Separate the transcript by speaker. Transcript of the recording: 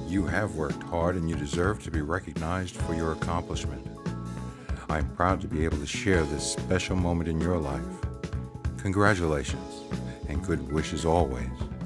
Speaker 1: You have worked hard and you deserve to be recognized for your accomplishment. I'm proud to be able to share this special moment in your life. Congratulations and good wishes always.